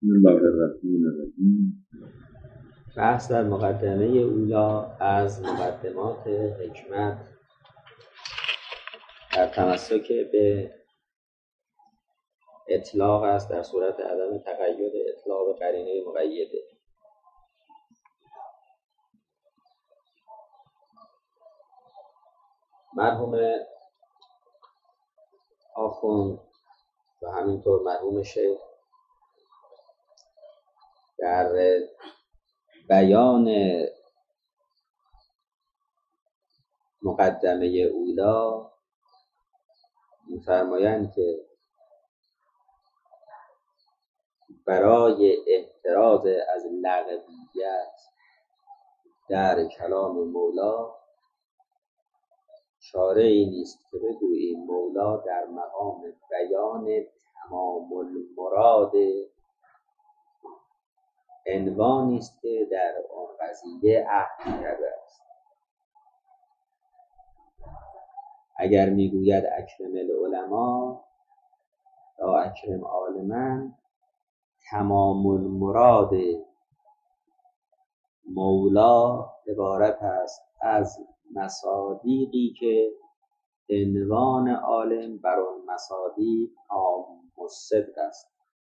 بسم الله الرحمن الرحیم. بحث در مقدمه اولا از مقدمات حکمت در تمسک به اطلاق است در صورت عدم تقید اطلاق به قرینه مقیده. مرحوم آخوند و همینطور مرحوم شیخ در بیان مقدمه اولا می‌فرمایند که برای احتراز از لغویت در کلام مولا چاره‌ای نیست که بگوییم مولا در مقام بیان تمام المراد عنوانی است که در آن قضیه عهد کرده است. اگر میگوید اکرم العلماء یا اکرم عالما، تمام المراد مولا عبارت است از مصادیقی که عنوان عالم بر آن مصادیق مصدق است.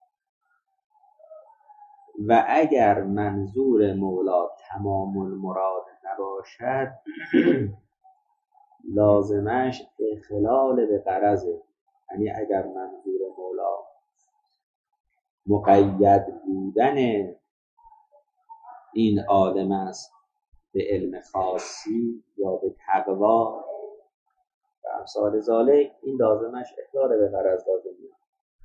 و اگر منظور مولا تمام المراد نباشد لازمش اخلال به غرضه. یعنی اگر منظور مولا مقید بودن این عالم است به علم خاصی یا به تقوا و امثال ذالک، این لازمش اخلال به غرض لازم میاد.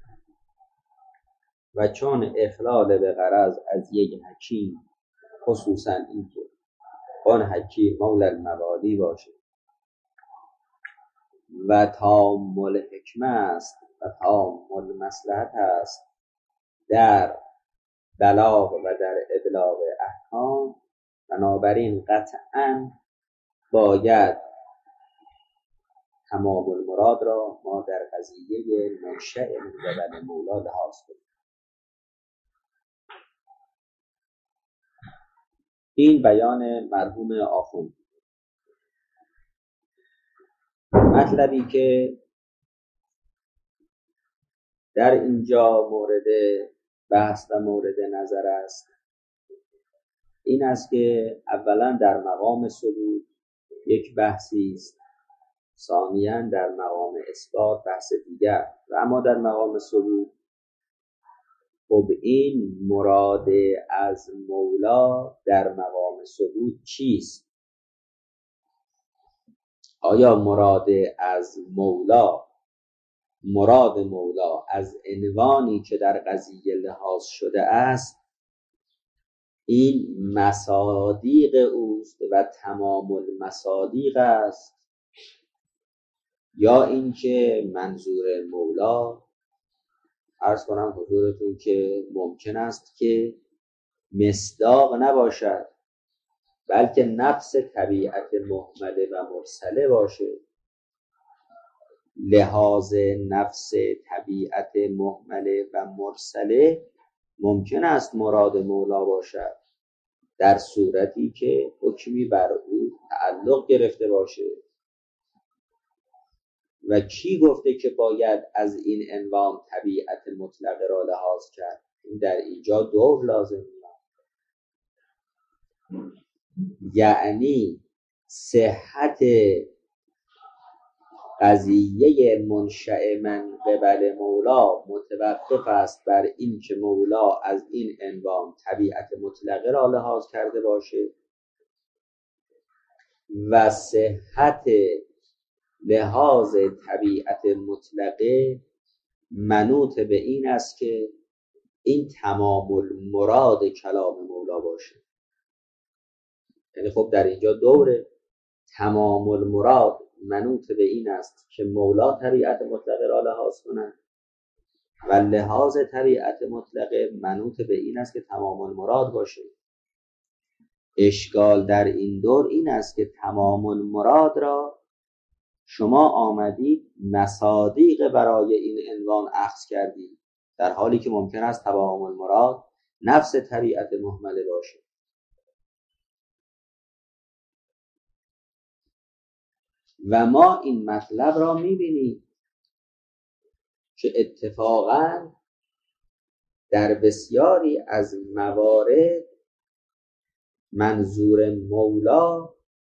و چون اخلال به غرض از یک حکیم، خصوصا این که آن حکیم مولا المبادی باشه و تام الحکمه است و تام المصلحت است در بلاغ و در ابلاغ احکام، بنابراین قطعا باید تمام المراد را ما در قضیه منشأ من قبل مولا لحاظ کنیم. این بیان مرحوم آخوند. مطلبی که در اینجا مورد بحث و مورد نظر است این است که اولا در مقام ثبوت یک بحثی است، ثانیاً در مقام اثبات بحث دیگر. و اما در مقام ثبوت، خب این مراد از مولا در مقام ثبوت چیست؟ آیا مراد مولا از عنوانی که در قضیه لحاظ شده است این مصادیق اوست و تمام المصادیق است، یا اینکه منظور مولا عرض کنم حضورتون که ممکن است که مصداق نباشد بلکه نفس طبیعت محمله و مرسله باشه. لحاظ نفس طبیعت محمله و مرسله ممکن است مراد مولا باشد در صورتی که حکمی بر او تعلق گرفته باشه. و کی گفته که باید از این عنوان طبیعت مطلقه را لحاظ کرد؟ در اینجا دو لازم میاد، یعنی صحت قضیه منشأ من قبل مولا متوقف است بر این که مولا از این عنوان طبیعت مطلقه را لحاظ کرده باشه و صحت لحاظ طبیعت مطلقه منوط به این است که این تمام المراد کلام مولا باشه. یعنی خب در اینجا دوره تمام المراد منوط به این است که مولا طبیعت مطلقه را لحاظ کنند و لحاظ طبیعت مطلقه منوط به این است که تمام المراد باشه. اشکال در این دور این است که تمام المراد را شما آمدید مصادیق برای این عنوان اخذ کردید در حالی که ممکن است تمام المراد نفس طبیعت مهمله باشه. و ما این مطلب را میبینیم که اتفاقاً در بسیاری از موارد منظور مولا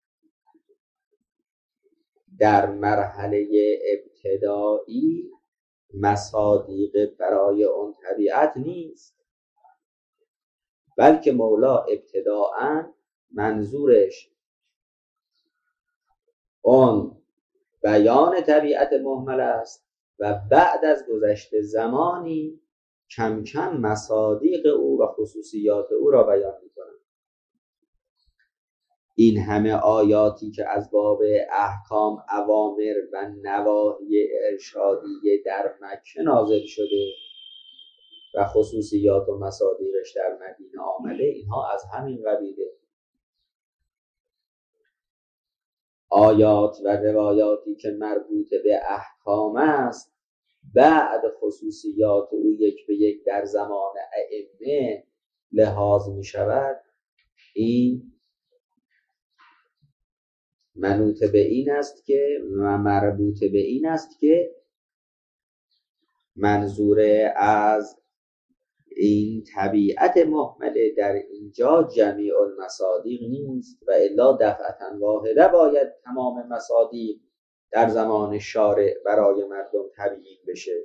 در مرحله ابتدایی مصادیق برای اون طبیعت نیست، بلکه مولا ابتداءً منظورش اون بیان طبیعت مهمل است و بعد از گذشت زمانی کم کم مصادیق او و خصوصیات او را بیان می‌کند. این همه آیاتی که از باب احکام، اوامر و نواهی ارشادیه در مکه نازل شده و خصوصیات و مصادیقش در مدینه آمده، اینها از همین قبیله. آیات و روایاتی که مربوط به احکام است بعد خصوصیات او یک به یک در زمان ائمه لحاظ می شود، این منوط به این است که و مربوط به این است که منظور از این طبیعت محمله در اینجا جمیع المصادیق نیست و الا دفعة واحده باید تمام مصادیق در زمان شارع برای مردم تبیین بشه.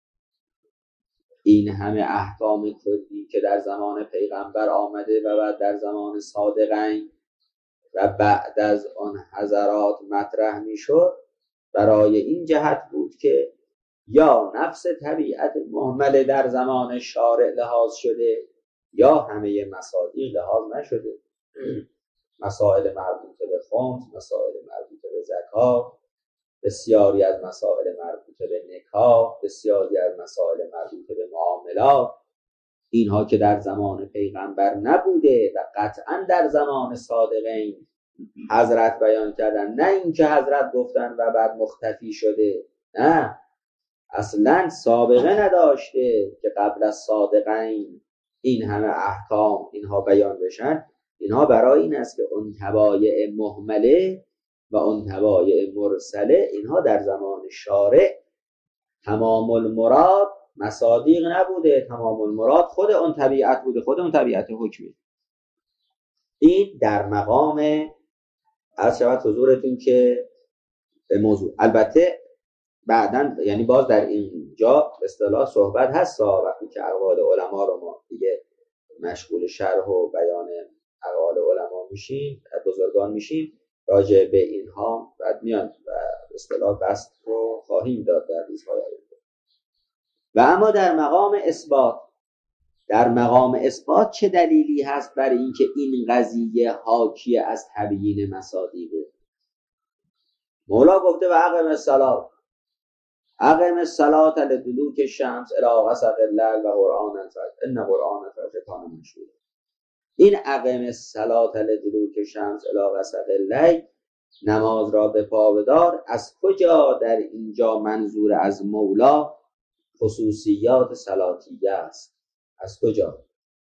این همه احکام کلی که در زمان پیغمبر آمده و بعد در زمان صادقین و بعد از آن حضرات مطرح میشد برای این جهت بود که یا نفس طبیعت مهمل در زمان شارع لحاظ شده یا همه مصادیق لحاظ نشده. مسائل مربوط به خمس، مسائل مربوط به زکات، بسیاری از مسائل مربوط به نکاح، بسیاری از مسائل مربوط به معاملات، اینها که در زمان پیغمبر نبوده و قطعا در زمان صادقین حضرت بیان کردن، نه اینکه حضرت گفتن و بعد مختفی شده، نه، اصلا سابقه نداشته که قبل از صادقین این همه احکام اینها بیان بشن. اینها برای این است که اون طبایع مهمله و اون طبایع مرسله اینها در زمان شارع تمام المراد مصادیق نبوده، تمام المراد خود اون طبیعت بوده، خود اون طبیعت حکمی. این در مقام عرض شود حضورتون که به موضوع البته بعداً یعنی باز در اینجا به اصطلاح صحبت هست وقتی که اقوال علما رو ما دیگه مشغول شرح و بیان اقوال علما میشیم، بزرگان میشیم، راجع به اینها بعد میان و به اصطلاح بحث رو خواهیم داد در روزهای آینده. و اما در مقام اثبات چه دلیلی هست برای اینکه این قضیه حاکی از تبیین مصادیقه؟ مولا گفته و اقم الصلاة لدلوک الشمس الی غسق الليل و قرآن الفجر ان قرآن الفجر کان مشهودا. این اقم الصلاة لدلوک الشمس الی غسق الليل، نماز را به پا بدار، از کجا در اینجا منظور از مولا خصوصیات صلاتیه است؟ از کجا؟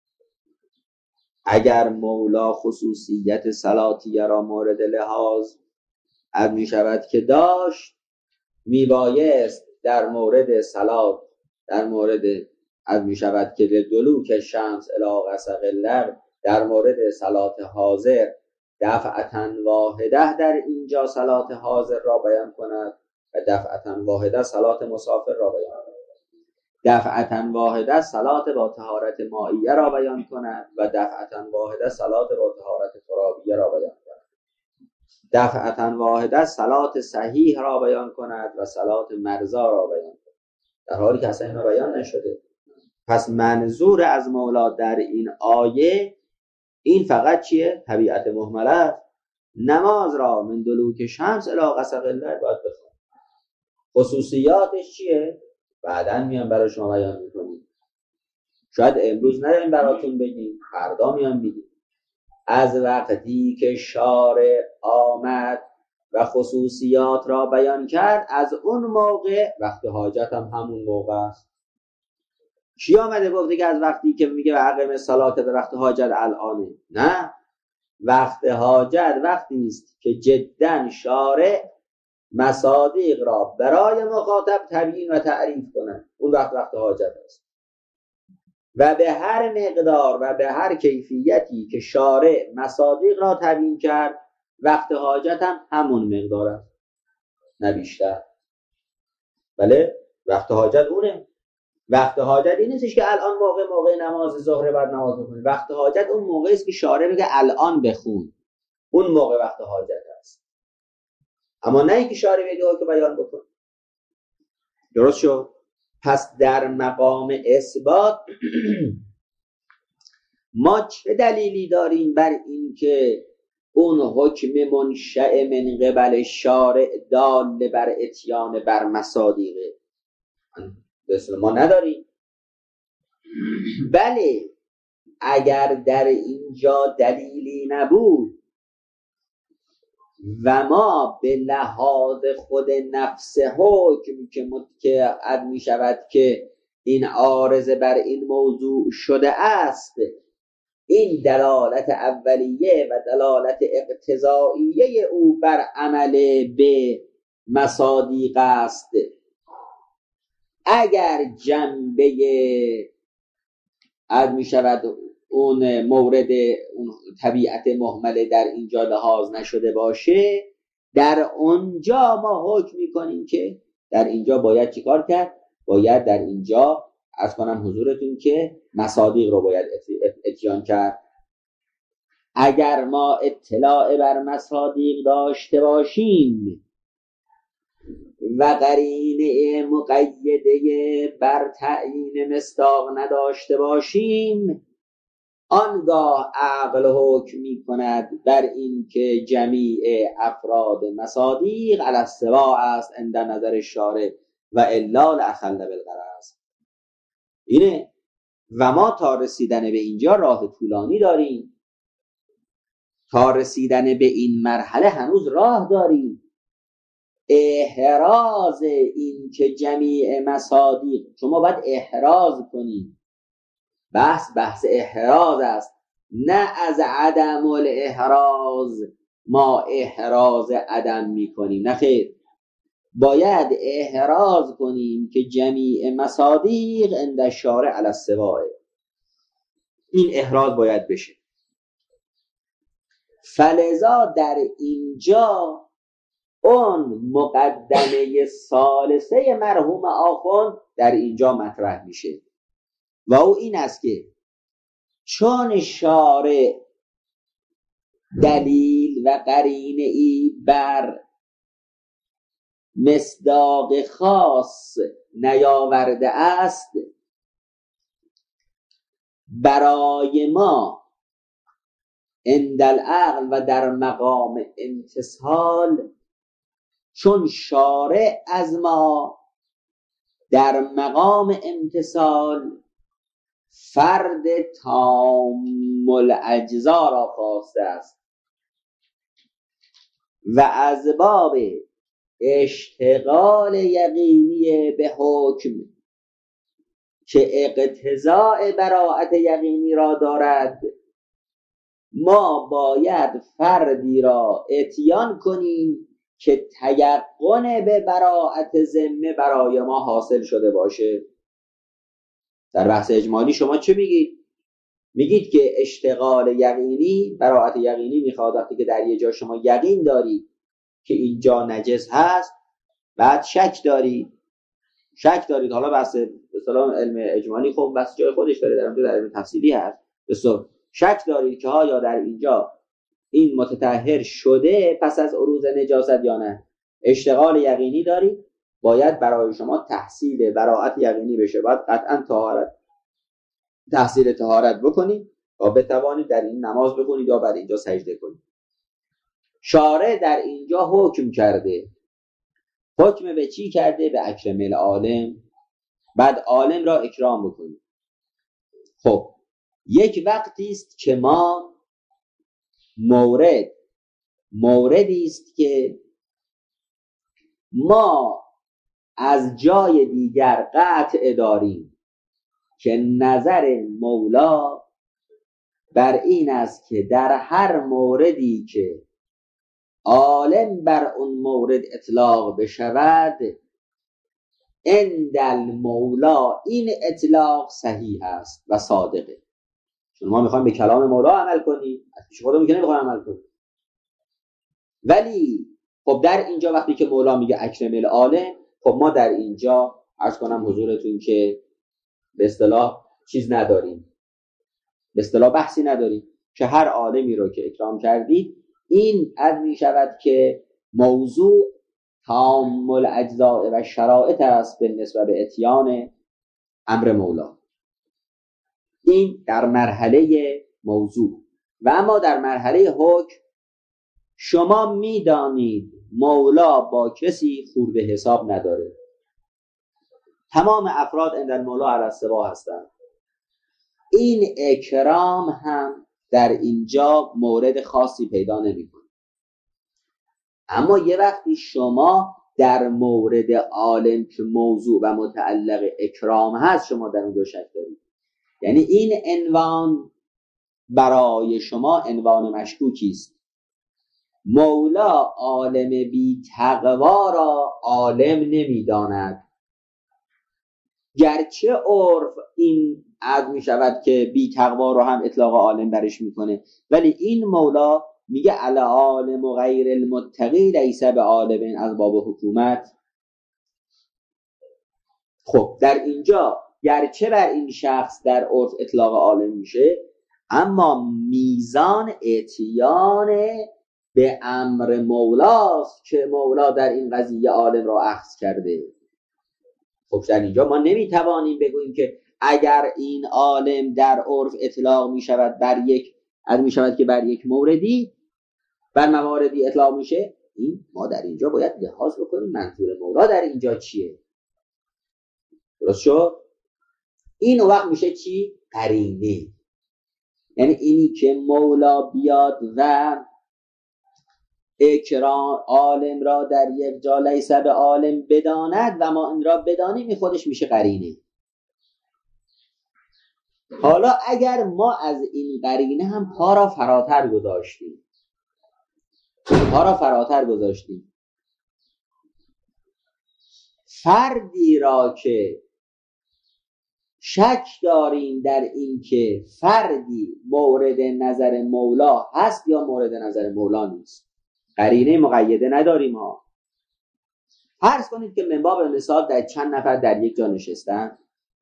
اگر مولا خصوصیت صلاتیه را مورد لحاظ می شود که داشت، میبایست در مورد صلات، در مورد می شود که دلوک شمس الی غسق الليل، در مورد صلات حاضر دفعة واحده در اینجا صلات حاضر را بیان کند و دفعة واحده صلات مسافر را بیان کند، دفعة واحده صلات با طهارت مائیه را بیان کند و دفعة واحده صلات با طهارت ترابیه را بیان کند، دفعة واحده صلات صحیح را بیان کند و صلات مرضا را بیان کند، در حالی که اصلا اینا بیان نشده. پس منظور از مولا در این آیه این فقط چیه؟ طبیعت مهمله. نماز را من دلوک شمس الی غسق الليل باید بخوان. خصوصیاتش چیه؟ بعداً میان برای شما بیان میکنیم، شاید امروز نداریم براتون بگیم، فردا میان میگیم. از وقتی که شارع آمد و خصوصیات را بیان کرد، از اون موقع وقت حاجت هم همون موقع است. کی آمده گفته که از وقتی که میگه به اقیم صلات به وقت حاجت الانه؟ نه، وقت حاجت وقتی است که جدا شارع مصادیق را برای مخاطب تبیین و تعریف کنند، اون وقت حاجت است. و به هر مقدار و به هر کیفیتی که شارع مصادیق را تبیین کرد، وقت حاجت هم همون مقدار است، نه بیشتر. بله، وقت حاجت اونه. وقت حاجت این نیستش که الان موقع نماز ظهر بعد نماز بخونی. وقت حاجت اون موقعی است که شارع بگه الان بخون، اون موقع وقت حاجت است. اما نه اینکه شارع بگه که بیان بکن. درست شد؟ پس در مقام اثبات ما چه دلیلی داریم بر این که اون حکم منشأ من قبل شارع دال بر اتیان بر مصادیقه؟ مثل ما نداریم. بله، اگر در اینجا دلیلی نبود و ما به لحاظ خود نفس حکم که عد می شود که این عارضه بر این موضوع شده است، این دلالت اولیه و دلالت اقتضائیه او بر عمل به مصادیق است. اگر جنبه عد می شود اون مورد اون طبیعت مهمله در اینجا لحاظ نشده باشه، در اونجا ما حکم میکنیم که در اینجا باید چیکار کرد؟ باید در اینجا عرض کنم حضورتون که مصادیق رو باید اتیان کرد. اگر ما اطلاع بر مصادیق داشته باشیم و قرینه مقیده بر تعیین مصداق نداشته باشیم، آنگاه عقل حکم می کند بر این که جمیع افراد مصادیق علی السواء است عند نظر شارع و الا لاخل بالغرض. اینه. و ما تا رسیدن به اینجا راه طولانی داریم، تا رسیدن به این مرحله هنوز راه داریم. احراز این که جمیع مصادیق، شما باید احراز کنید، بحث احراز است، نه از عدم الاحراز ما احراز عدم میکنیم، نه خیر، باید احراز کنیم که جمیع مصادیق عند الشارع علی السواء. این احراز باید بشه. فلذا در اینجا اون مقدمه ثالثه مرحوم آخوند در اینجا مطرح میشه و او این است که چون شارع دلیل و قرینه ای بر مصداق خاص نیاورده است، برای ما عند العقل و در مقام امتثال، چون شارع از ما در مقام امتثال فرد تام الاجزا را خواسته است و از باب اشتغال یقینی به حکم که اقتضاء براءت یقینی را دارد، ما باید فردی را اتیان کنیم که تیقن به براءت ذمه برای ما حاصل شده باشه. در بحث اجمالی شما چه میگید؟ میگید که اشتغال یقینی، براءت یقینی میخواد وقتی که در یه جا شما یقین دارید که اینجا نجس هست، بعد شک دارید، حالا بحث مثلا علم اجمالی خب بحث جای خودش داره، در علم تفصیلی هست، شک دارید که یا در اینجا این متطهر شده پس از عروض نجاست یا نه. اشتغال یقینی دارید، باید برای شما تحصیل براءت یقینی بشه، باید قطعا تحصیل طهارت بکنید و بتوانید در این نماز بخونید یا بعد اینجا سجده کنید. شارع در اینجا حکم کرده. حکم به چی کرده؟ به اکرم العالم. بعد عالم را اکرام بکنید. خب یک وقتی است که ما موردی است که ما از جای دیگر قطع داریم که نظر مولا بر این است که در هر موردی که عالم بر اون مورد اطلاق بشود، عند المولا این اطلاق صحیح است و صادقه. چون ما میخوایم به کلام مولا عمل کنیم، از پیش خودمون که نمیخوایم عمل کنیم. ولی خب در اینجا وقتی که مولا میگه اکرم العالم، خب ما در اینجا عرض کنم حضورتون که به اصطلاح چیز نداریم، به اصطلاح بحثی نداریم که هر عالمی رو که اکرام کردید، این از می شود که موضوع تامل اجزاء و شرایط است به نسبت به اتیان امر مولا. این در مرحله موضوع. و اما در مرحله حکم شما میدانید مولا با کسی خورده حساب نداره. تمام افراد عند المولا علی السوا هستند. این اکرام هم در اینجا مورد خاصی پیدا نمی‌کنه. اما یه وقتی شما در مورد عالم که موضوع و متعلق اکرام هست شما در اونجا شک دارید، یعنی این عنوان برای شما عنوان مشکوکی است. مولا عالم بی تقوا را عالم نمی‌داند، گرچه عرف این عد می شود که بی تقوا رو هم اطلاق عالم برش میکنه، ولی این مولا میگه العالم و غیر المتقی لیس به عالم از باب حکومت. خب در اینجا گرچه بر این شخص در عرف اطلاق عالم میشه، اما میزان اتیان به امر مولاست که مولا در این قضیه عالم را اخذ کرده. خب در اینجا ما نمیتوانیم بگوییم که اگر این عالم در عرف اطلاق میشود بر یک، از میشود که بر یک موردی، بر مواردی اطلاق میشه، این ما در اینجا باید لحاظ بکنیم منظور مولا در اینجا چیه. درست شد؟ این وقت میشه چی؟ قرینه. یعنی اینی که مولا بیاد و اکرام عالم را در یک جا لیس به عالم بداند و ما این را بدانیم، این خودش میشه قرینه. حالا اگر ما از این قرینه هم پا را فراتر گذاشتیم، فردی را که شک داریم در این که فردی مورد نظر مولا هست یا مورد نظر مولا نیست، قرینه مقیده نداریم ها. فرض کنید که من باب مثال در چند نفر در یک جا نشستن،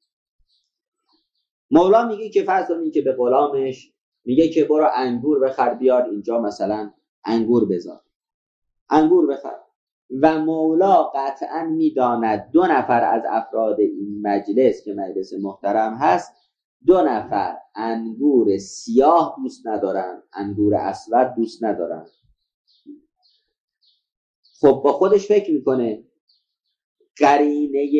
مولا میگه که فرض کنید که به غلامش میگه که برو انگور بخر بیار اینجا، مثلا انگور بذار، انگور بخر. و مولا قطعا میداند 2 نفر از افراد این مجلس که مجلس محترم هست، 2 نفر انگور سیاه دوست ندارن، انگور اسود دوست ندارن. خب با خودش فکر میکنه قرینه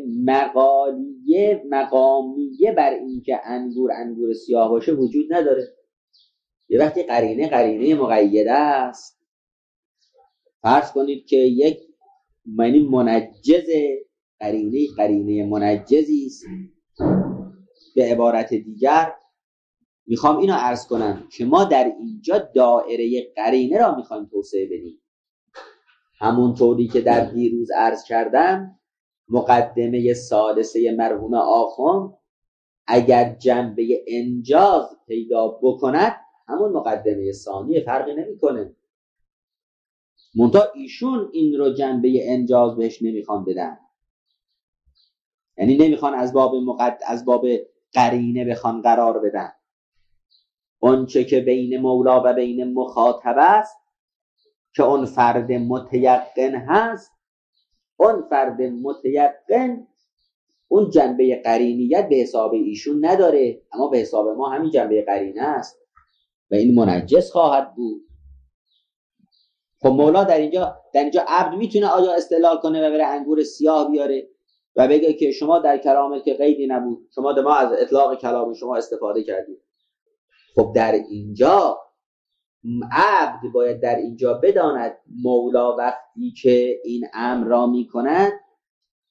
مقامیه بر این که انگور سیاه باشه وجود نداره. یه وقتی قرینه مقیده است، فرض کنید که یک معنی منجز قرینه منجزی است. به عبارت دیگر میخوام اینو عرض کنم که ما در اینجا دایره قرینه را میخوایم توسعه بدیم. همونطوری که در دیروز عرض کردم، مقدمه سادسه مرحوم آخوند اگر جنبه انجاز پیدا بکند، همون مقدمه ثانیه فرقی نمیکنه. منتها ایشون این رو جنبه انجاز بهش نمیخوان بدن، یعنی نمیخوان از باب قرینه بخوان قرار بدن. اونچه که بین مولا و بین مخاطب است که اون فرد متیقن هست، اون فرد متیقن اون جنبه قرینیت به حساب ایشون نداره، اما به حساب ما همین جنبه قرینه است و این منجز خواهد بود. خب مولا در اینجا عبد میتونه آیا استدلال کنه و بره انگور سیاه بیاره و بگه که شما در کلامت که قیدی نبود، شما ما از اطلاق کلام شما استفاده کردید. خب در اینجا عبد باید در اینجا بداند مولا وقتی که این امر را میکند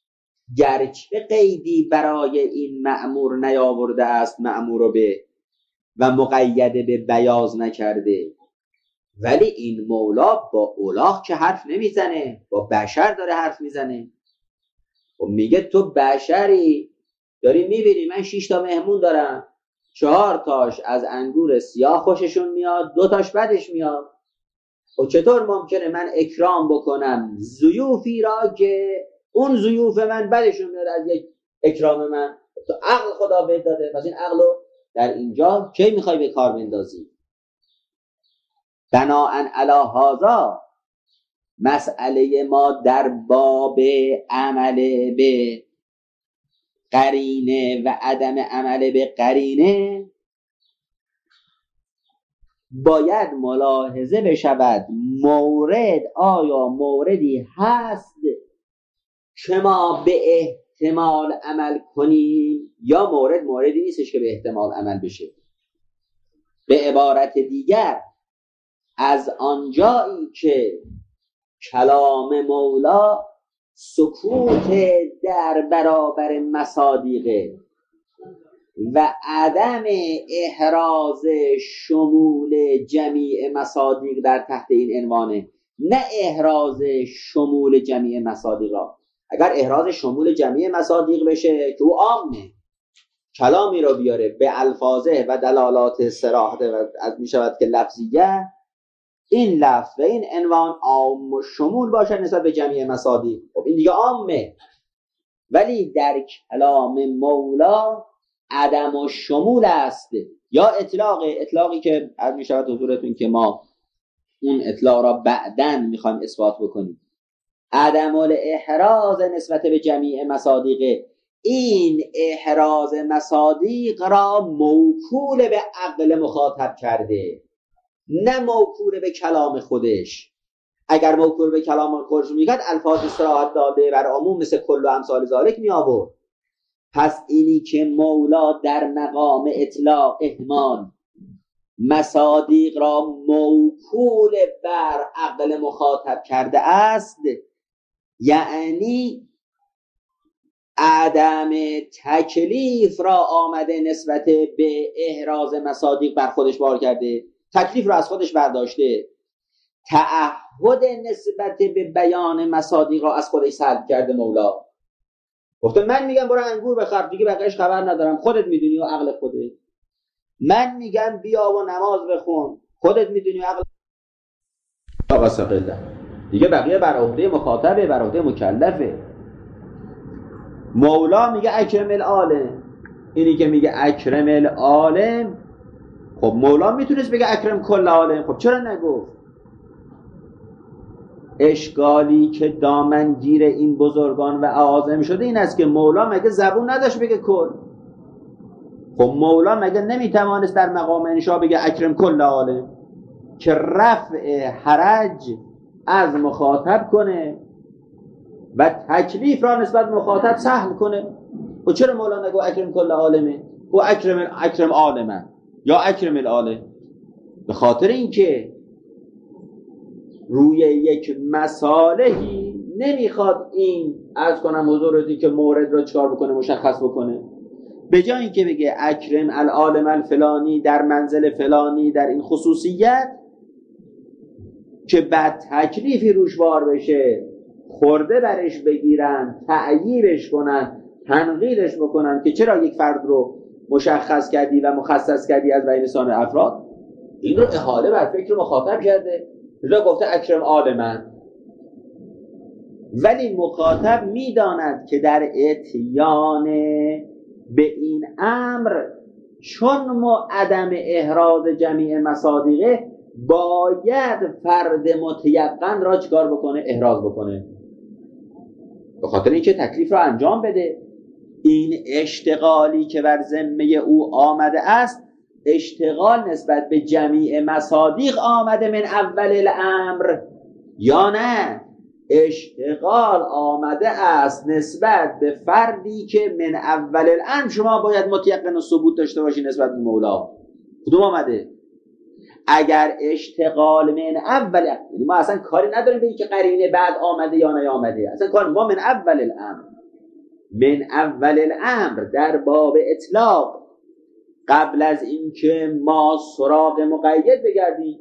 گرچه قیدی برای این مأمور نیاورده است مأمور به و مقید به بیاض نکرده، ولی این مولا با اولاغ که حرف نمیزنه، با بشر داره حرف میزنه. و میگه تو بشری داری میبینی من 6 تا مهمون دارم، 4 تاش از انگور سیاه خوششون میاد، 2 تاش بدش میاد. و چطور ممکنه من اکرام بکنم ضیوفی را که اون ضیوف من بدشون میاد از یک اکرام من؟ تو عقل خدا بهت داده، پس این عقلو در اینجا کی میخوای به کار بندازی؟ بناءً علی هذا مسئله ما در باب عمل به قرینه و عدم عمل به قرینه باید ملاحظه بشود مورد آیا موردی هست که ما به احتمال عمل کنیم یا موردی نیستش که به احتمال عمل بشه. به عبارت دیگر از آنجایی که کلام مولا سکوت در برابر مصادیقه و عدم احراز شمول جمیع مصادیق در تحت این عنوانه، نه احراز شمول جمیع مصادیق را. اگر احراز شمول جمیع مصادیق بشه که او عامه، کلامی را بیاره به الفاظه و دلالات صراحت و از می شود که لفظیه، این لفظ و این عنوان عام و شمول باشد نسبت به جمیع مصادیق، خب این دیگه عامه. ولی در کلام مولا عدم و شمول است، یا اطلاقی که از می شود حضورتون که ما اون اطلاق را بعداً میخوایم اثبات بکنیم. عدم الاحراز نسبت به جمیع مصادیق، این احراز مصادیق را موکول به عقل مخاطب کرده، نه موکول به کلام خودش. اگر موکول به کلام خودش میکرد الفاظ صراحت داده بر عموم مثل کل و امثال ذالک می آورد. پس اینی که مولا در مقام اطلاق احمال مصادیق را موکول بر عقل مخاطب کرده است، یعنی عدم تکلیف را آمده نسبت به احراز مصادیق بر خودش بار کرده، تکلیف را از خودش برداشته، تعهد نسبت به بیان مصادیق را از خودش سلب کرده. مولا گفته من میگم برو انگور بخر، دیگه بقیه‌اش خبر ندارم، خودت میدونی و عقل خودت. من میگم بیا و نماز بخون، خودت میدونی و عقل دیگه بقیه بر عهده مخاطبه، بر عهده مکلفه. مولا میگه اکرم العالم، اینی که میگه اکرم العالم، خب مولا میتونست بگه اکرم کل عالم، خب چرا نگفت؟ اشکالی که دامنگیر این بزرگان و اعاظم شده این است که مولا مگه زبون نداشت بگه کل؟ خب مولا مگه نمیتوانست در مقام انشا بگه اکرم کل عالم که رفع حرج از مخاطب کنه و تکلیف را نسبت مخاطب سهل کنه؟ و چرا مولا نگو اکرم کل عالمه و اکرم عالمه یا اکرم العالم؟ به خاطر اینکه روی یک مصالحی نمیخواد این عرض کنم حضورتی که مورد را چکار بکنه، مشخص بکنه. به جای اینکه بگه اکرم العالم الفلانی در منزل فلانی در این خصوصیت که بعد تکلیفی روش بار بشه، خورده برش بگیرن، تعییرش کنن، تنقیلش بکنن که چرا یک فرد رو مشخص کردی و مخصص کردی از بین سایر افراد، این رو احاله بر فکر مخاطب کرده، لذا گفته اکرم عالمن. ولی مخاطب میداند که در اتیان به این امر چون عدم احراز جمیع مصادیقه باید فرد متیقن را چکار بکنه؟ احراز بکنه، به خاطر اینکه تکلیف را انجام بده. این اشتغالی که بر ذمه او آمده است، اشتغال نسبت به جمیع مصادیق آمده من اول الامر یا نه اشتغال آمده است نسبت به فردی که من اول الامر شما باید متیقن و ثبوت داشته باشی نسبت به مولا؟ کدوم آمده؟ اگر اشتغال من اول، یعنی ما اصلا کاری نداریم به اینکه قرینه بعد آمده یا نیامده، اصلا کار ما من اول الامر من اول الامر، در باب اطلاق، قبل از اینکه ما سراغ مقید بگردیم،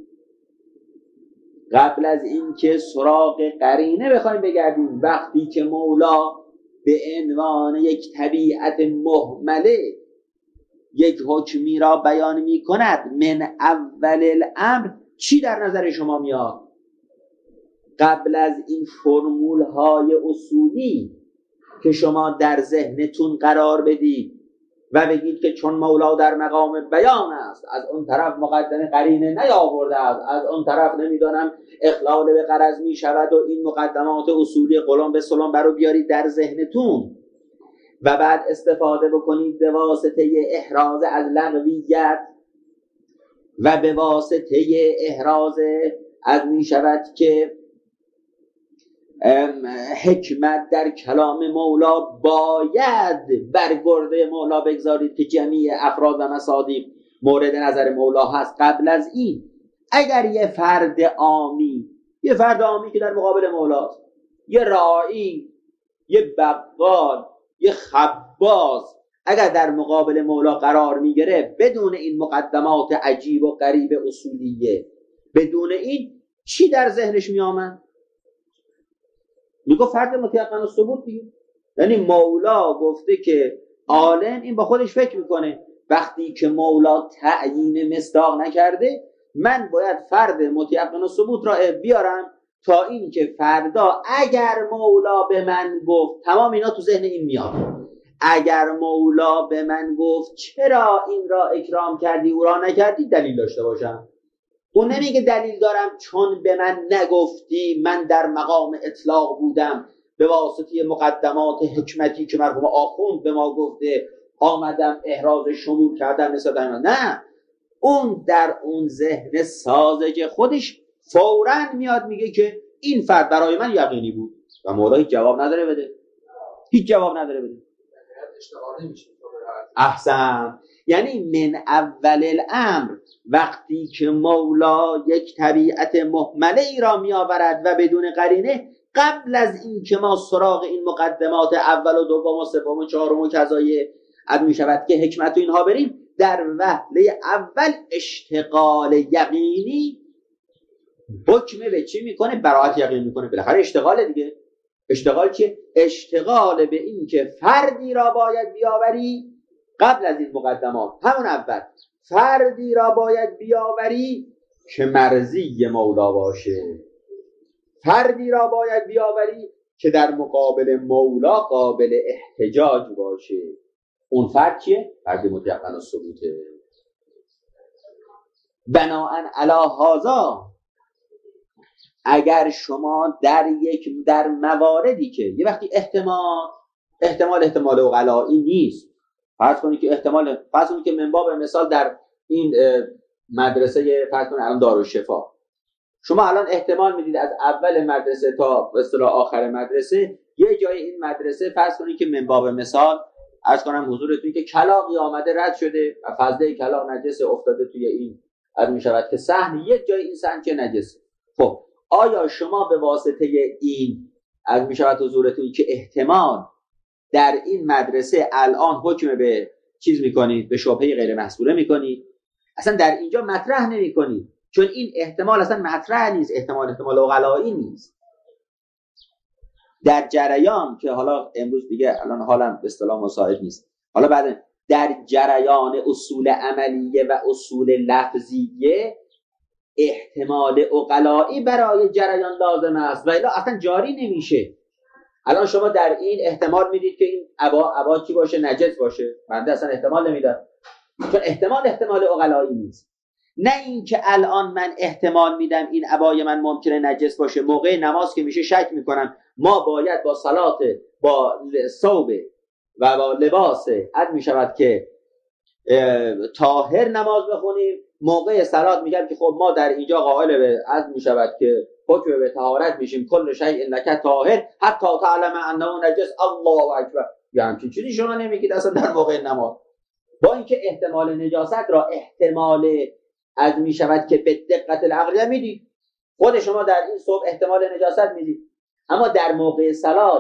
قبل از اینکه سراغ قرینه بخوایم بگردیم، وقتی که مولا به عنوان یک طبیعت مهمله یک حکمی را بیان می کند، من اول الامر چی در نظر شما میاد؟ قبل از این فرمول های اصولی که شما در ذهنتون قرار بدید و بگید که چون مولا در مقام بیان است، از اون طرف مقدمه قرینه نیاورده است، از اون طرف نمیدانم اخلال به غرض می شود، و این مقدمات اصولی قلم به سلام برو بیارید در ذهنتون و بعد استفاده بکنید به واسطه احراز از لغویت و به واسطه احراز از می شود که حکمت در کلام مولا باید بر گرده مولا بگذارید که جمعی افراد و مصادیق مورد نظر مولا هست. قبل از این اگر یه فرد عامی که در مقابل مولاست، یه راعی، یه بقال، یه خباز، اگر در مقابل مولا قرار میگیره بدون این مقدمات عجیب و غریب اصولیه، بدون این چی در ذهنش میامد؟ میگه فرد متیقن الثبوت دیگه. یعنی مولا گفته که عالم این با خودش فکر میکنه، وقتی که مولا تعیین مصداق نکرده من باید فرد متیقن الثبوت را بیارم تا این که فردا اگر مولا به من گفت، تمام اینا تو ذهن این میاد، اگر مولا به من گفت چرا این را اکرام کردی او را نکردی، دلیل داشته باشم. اون نمیگه دلیل دارم چون به من نگفتی، من در مقام اطلاق بودم، به واسطه مقدمات حکمتی که مرحوم آخوند به ما گفته آمدم احراز شمول کردم مثل دائما. نه، اون در اون ذهن ساذج خودش فوراً میاد میگه که این فرد برای من یقینی بود و مولا هیچ جواب نداره بده، هیچ جواب نداره بده. احسن. یعنی من اول الامر وقتی که مولا یک طبیعت مهمله ای را می آورد و بدون قرینه، قبل از این که ما سراغ این مقدمات اول و دوم و سوم و چهارم و کذای اد می شود که حکمت و اینها بریم، در وهله اول اشتغال یقینی حکم به چی میکنه؟ براعت یقین میکنه. بالاخره اشتغال دیگه. اشتغال چیه؟ اشتغال به این که فردی را باید بیاوری قبل از این مقدمات، همون اول فردی را باید بیاوری که مرضی مولا باشه، فردی را باید بیاوری که در مقابل مولا قابل احتجاج باشه. اون فرد چیه؟ فرد متیقن الثبوته. بناءً علی هذا اگر شما در مواردی که یه وقتی احتمال اغلایی نیست، فرض کنید که من باب مثال در این مدرسه فرض کنید الان دارالشفا، شما الان احتمال میدید از اول مدرسه تا به اصطلاح آخر مدرسه یه جای این مدرسه فرض کنید که من باب مثال عرض کنم حضورتون که کلاغی آمده رد شده و فضله کلاغ نجس افتاده توی این از میشود که صحن، یک جای این صحن که نجس. خب آیا شما به واسطه این از میشود حضورتون که احتمال در این مدرسه الان حکم به چیز میکنید، به شبهه غیر محصوله میکنید؟ اصلا در اینجا مطرح نمیکنید، چون این احتمال اصلا مطرح نیست، احتمال اغلایی نیست. در جریان که حالا امروز دیگه الان حالم به اصطلاح مساعد نیست، حالا بعد در جریان اصول عملیه و اصول لفظیه احتمال اغلایی برای جریان لازم است و الا اصلا جاری نمیشه. الان شما در این احتمال میدید که این عبا چی باشه؟ نجس باشه. بنده اصلا احتمال نمیدم، چون احتمال اغلایی نیست. نه این که الان من احتمال میدم این عبای من ممکنه نجس باشه، موقع نماز که میشه شک میکنم، ما باید با صلات با ثوب و با لباس عد میشود که طاهر نماز بخونیم، موقع صلات میگم که خب ما در اینجا قائل به عد میشود که حکم به طهارت میشیم، کل شیء لک طاهر حتی تعلم انه نجس. الله اکبر. یا همچین چیزی شما نمیگید اصلا در موقع نماز، با اینکه احتمال نجاست را احتمال از میشود که به دقت العقلیه میدید، خود شما در این صبح احتمال نجاست میدید، اما در موقع صلات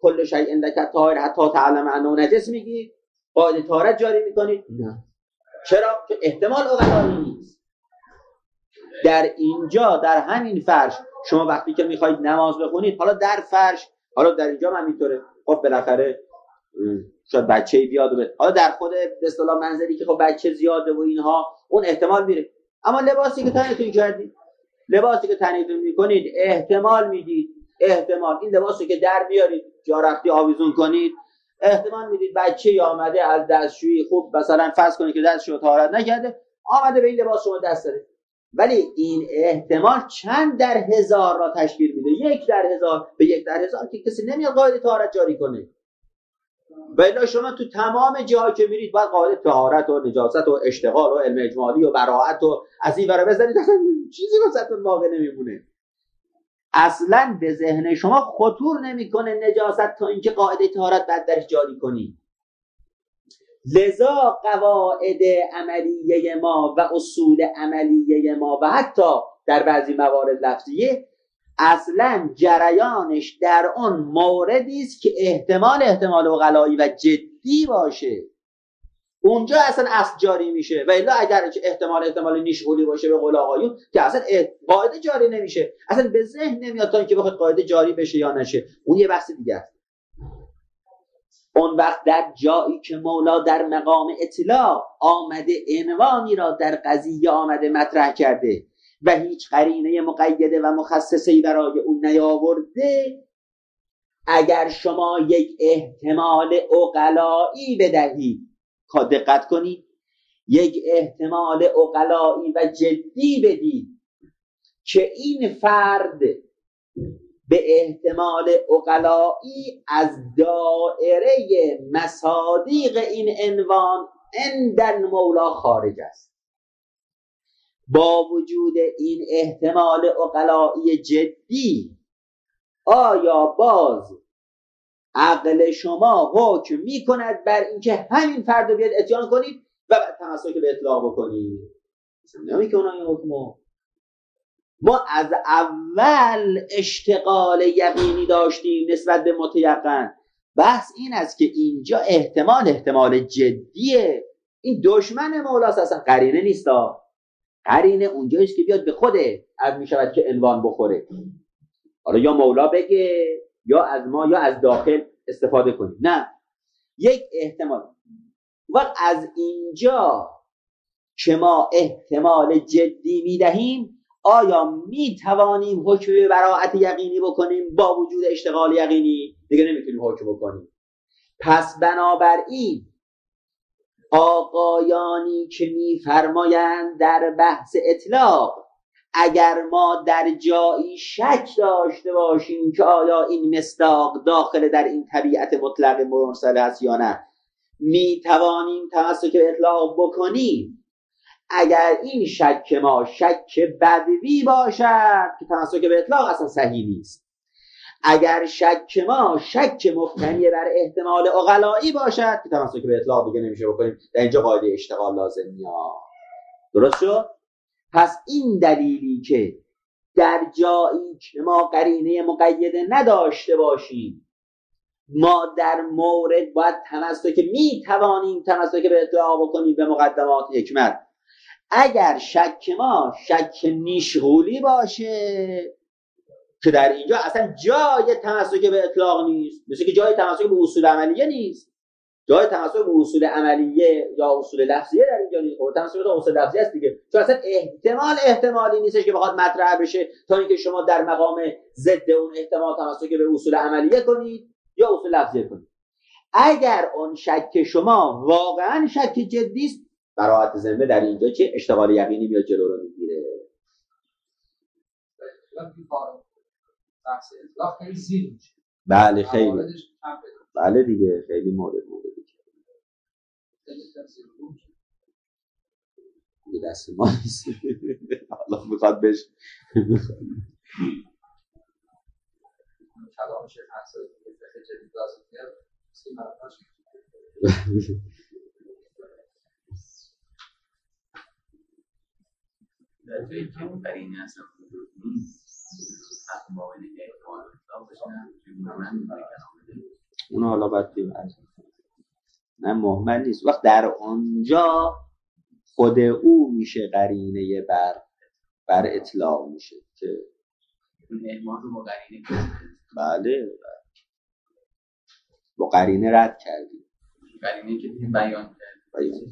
کل شیء عندک طاهر حتی تعلم انه نجس میگید؟ قاعده طهارت جاری میکنید؟ نه. چرا؟ که احتمال عقلایی نیست. در اینجا در همین فرش شما وقتی که میخواید نماز بخونید، حالا در فرش، حالا در اینجا هم همینطوره، خب بالاخره شاید بچه‌ای بیاد و حالا در خود به اصطلاح منزلی که خب بچه زیاده و اینها اون احتمال میره، اما لباسی که تنتون کردید، لباسی که تنتون میکنید احتمال میدید، احتمال این لباسی که در بیارید جا رفتی آویزون کنید، احتمال میدید بچه‌ای آمده از دستشویی خوب مثلا فرض کنید که دستشو طهارت نکرده آمده به این لباس شما دست داره، ولی این احتمال چند در هزار را تشکیل میده؟ 1 در 1000. به 1 در 1000 که کسی نمیاد قاعده طهارت جاری کنه. بلا شما تو تمام جاهایی که میرید باید قاعده طهارت و نجاست و اشتغال و علم اجمالی و براءت و از این ور بزنید، چیزی واسهتون باقی نمیمونه. اصلا به ذهن شما خطور نمیکنه نجاست تا اینکه قاعده طهارت بعد درش جاری کنی. لذا قواعد عملیه ما و اصول عملیه ما و حتی در بعضی موارد لفظیه اصلا جریانش در اون موردی است که احتمال عقلایی و جدی باشه، اونجا اصلا اصل جاری میشه. و الا اگر احتمال نیشغولی باشه به قول آقایون که اصلا قاعده جاری نمیشه، اصلا به ذهن نمیاد تا اینکه بخواد قاعده جاری بشه یا نشه، اون یه بحث دیگه است. اون وقت در جایی که مولا در مقام اطلاع آمده عنوانی را در قضیه آمده مطرح کرده و هیچ قرینه مقیده و مخصصی برای اون نیاورده، اگر شما یک احتمال عقلایی بدهید، که دقت کنید، یک احتمال عقلایی و جدی بدید که این فرد به احتمال عقلایی از دائره مصادیق این عنوان عند مولا خارج است، با وجود این احتمال عقلایی جدی آیا باز عقل شما حکم می کند بر اینکه همین فرد رو بیاد اتیان کنید و بعد تمسک به اطلاق بکنید؟ نمی کنن این حکمو. ما از اول اشتغال یقینی داشتیم نسبت به متیقن. بحث این است که اینجا احتمال جدیه، این دشمن مولاست، اصلا قرینه نیستا. قرینه اونجاییست که بیاد به خوده از می شود که عنوان بخوره. حالا یا مولا بگه یا از ما یا از داخل استفاده کنیم. نه، یک احتمال. وقت از اینجا که ما احتمال جدی میدهیم، آیا می توانیم حکم به براءت یقینی بکنیم با وجود اشتغال یقینی؟ دیگه نمیتونیم حکم بکنیم. پس بنابراین آقایانی که میفرمایند در بحث اطلاق، اگر ما در جایی شک داشته باشیم که آیا این مصداق داخل در این طبیعت مطلق مرسل است یا نه، می توانیم تمسک به اطلاق بکنیم. اگر این شک ما شک بدوی باشد که تمسک به اطلاق اصلا صحیح نیست، اگر شک ما شک مبتنی بر احتمال عقلایی باشد که تمسک به اطلاق دیگه نمیشه بکنیم، در اینجا قاعده اشتغال لازم میاد. درست شد؟ پس این دلیلی که در جایی که ما قرینه مقیده نداشته باشیم، ما در مورد باید تمسک می توانیم تمسک به اطلاق بکنیم به مقدمات حکمت. اگر شک ما شک نیشغولی باشه که در اینجا اصلا جای تمسک به اطلاق نیست، مثل که جای تمسک به اصول عملیه نیست، جای تمسک به اصول عملیه یا اصول لفظیه در اینجا نیست. خب تمسک به اصول لفظیه است دیگه، چون اصلا احتمالی نیستش که بخواد مطرح بشه تا اینکه شما در مقام ضد اون احتمال تمسک به اصول عملیه کنید یا اصول لفظیه کنید. اگر اون شک شما واقعا شک جدی است، براءت ذمه در اینجا که اشتغال یقینی میاد جلو رو میگیره. اطلاق خیلی زیر میشه. بله خیلی. بله دیگه خیلی موردی دیگه دست ما نیست. الله میخواد بهش کلام شیخ حسن خیلی جدید لازم میاد. در جایی که اون قرینه اصلا وجود نیست، حق باقی احتمال اطلاق بشنم چون من کلام اون حالا باید بیم نه مهمل نیست. وقت در اونجا خود او میشه قرینه بر اطلاق میشه که اون اعمال رو با قرینه بله با قرینه رد کردیم. قرینه که بیان کرد.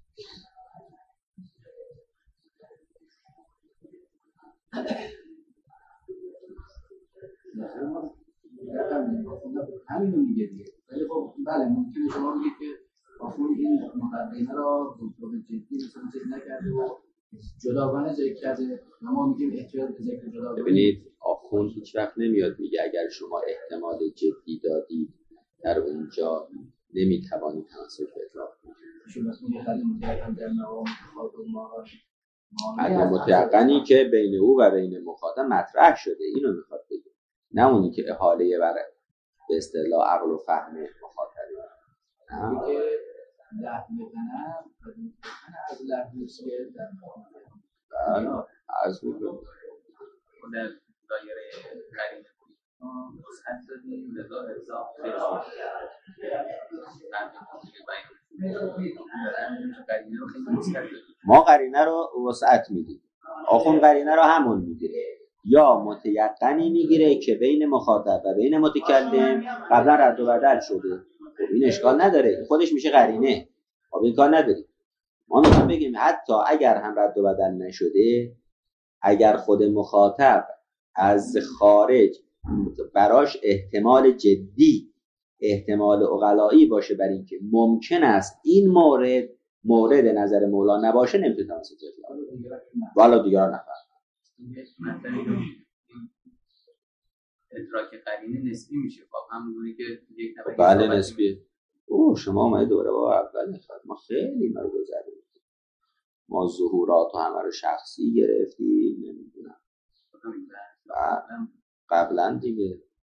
همین رو میگه دیگه. ولی خب بله ممکنه شما بگید که آخون این مقدمه را به جدی ذکر نکرده و جداگانه ذکر کرده. ما میگیم احتیاط به ذکر جداگانه. ببینید آخوند هیچ وقت نمیاد میگه اگر شما احتمال جدی دادید در اونجا نمیتوانید تناسب اطلاق عدم متیقنی که بین او و بین مخاطب مطرح شده اینو میخواد بگه، نه اونی که احاله بر به اصطلاح عقل و فهم مخاطبه. که لحظه کنم از لحظه چیه در مخاطب از میگم در دایره قرینه وسعت دادیم لذا اضافه قرینه رو خیلی وسعت دادیم. ما قرینه رو وسعت میدیم، آخون قرینه رو همون میگیره، یا متیقنی میگیره که بین مخاطب و بین متکلم قبلا رد و بدل شده. خب این اشکال نداره، خودش میشه قرینه. خب این کار نداریم. ما میخوایم بگیم حتی اگر هم رد و بدل نشده، اگر خود مخاطب از خارج براش احتمال جدی، احتمال عقلایی باشه بر این که ممکن است این مورد نظر مولا نباشه، نمیتونه تناسب اطلاق والا دیگران نفهم. ادراک قرینه نسبی میشه. خب همونجوری که یک طبقه بله نسبیه. اوه شما دوره با اول نخواد، ما خیلی ما رو گذاریم، ما ظهورات و همه رو شخصی گرفتیم، نمیدونم قبلا دیگه